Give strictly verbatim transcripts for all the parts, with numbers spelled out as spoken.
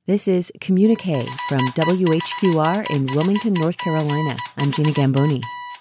This is Communique from W H Q R in Wilmington, North Carolina. I'm Gina Gamboni.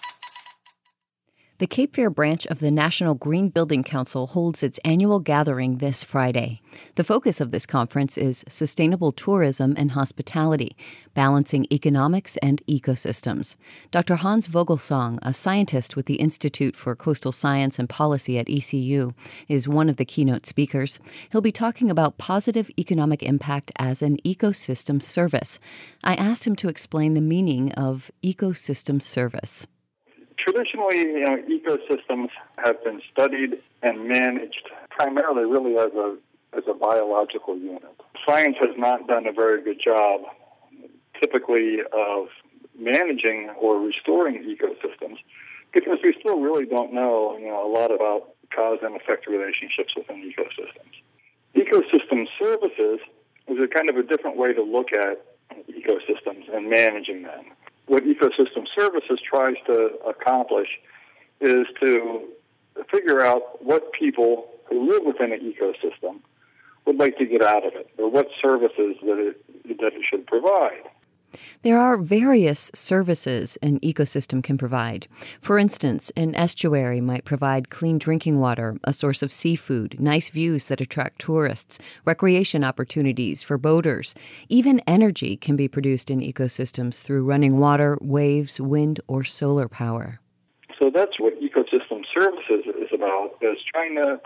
The Cape Fear branch of the National Green Building Council holds its annual gathering this Friday. The focus of this conference is sustainable tourism and hospitality, balancing economics and ecosystems. Doctor Hans Vogelsong, a scientist with the Institute for Coastal Science and Policy at E C U, is one of the keynote speakers. He'll be talking about positive economic impact as an ecosystem service. I asked him to explain the meaning of ecosystem service. Traditionally, you know, ecosystems have been studied and managed primarily really as a as a biological unit. Science has not done a very good job, typically, of managing or restoring ecosystems because we still really don't know, you know, a lot about cause and effect relationships within ecosystems. Ecosystem services is a kind of a different way to look at ecosystems and managing them. What ecosystem services tries to accomplish is to figure out what people who live within an ecosystem would like to get out of it, or what services that it, that it should provide. There are various services an ecosystem can provide. For instance, an estuary might provide clean drinking water, a source of seafood, nice views that attract tourists, recreation opportunities for boaters. Even energy can be produced in ecosystems through running water, waves, wind, or solar power. So that's what ecosystem services is about, is trying to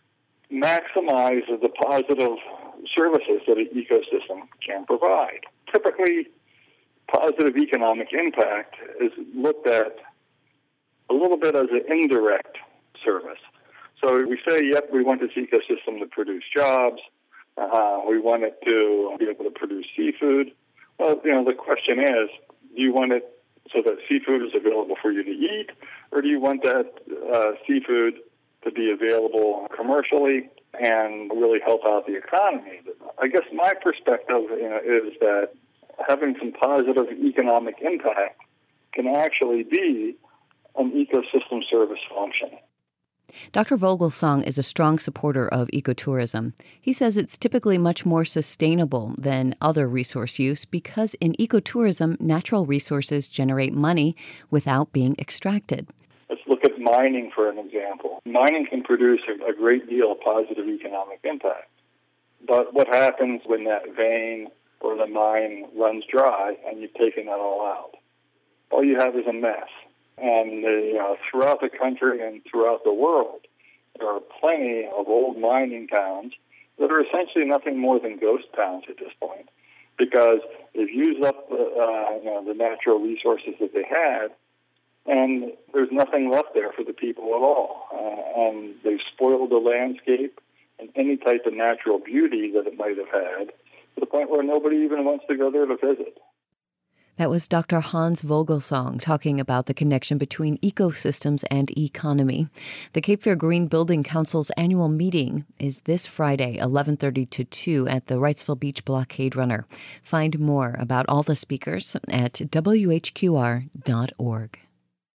maximize the positive services that an ecosystem can provide. Typically, positive economic impact is looked at a little bit as an indirect service. So we say, yep, we want this ecosystem to produce jobs. Uh, we want it to be able to produce seafood. Well, you know, the question is, do you want it so that seafood is available for you to eat, or do you want that uh, seafood to be available commercially and really help out the economy? I guess my perspective, you know, is that having some positive economic impact can actually be an ecosystem service function. Doctor Vogelsong is a strong supporter of ecotourism. He says it's typically much more sustainable than other resource use because in ecotourism, natural resources generate money without being extracted. Let's look at mining, for an example. Mining can produce a, a great deal of positive economic impact. But what happens when that vein or the mine runs dry and you've taken that all out? All you have is a mess. And uh, you know, throughout the country and throughout the world, there are plenty of old mining towns that are essentially nothing more than ghost towns at this point, because they've used up the, uh, you know, the natural resources that they had, and there's nothing left there for the people at all. Uh, and they've spoiled the landscape and any type of natural beauty that it might have had, to the point where nobody even wants to go there to visit. That was Doctor Hans Vogelsong talking about the connection between ecosystems and economy. The Cape Fear Green Building Council's annual meeting is this Friday, eleven thirty to two at the Wrightsville Beach Blockade Runner. Find more about all the speakers at W H Q R dot org.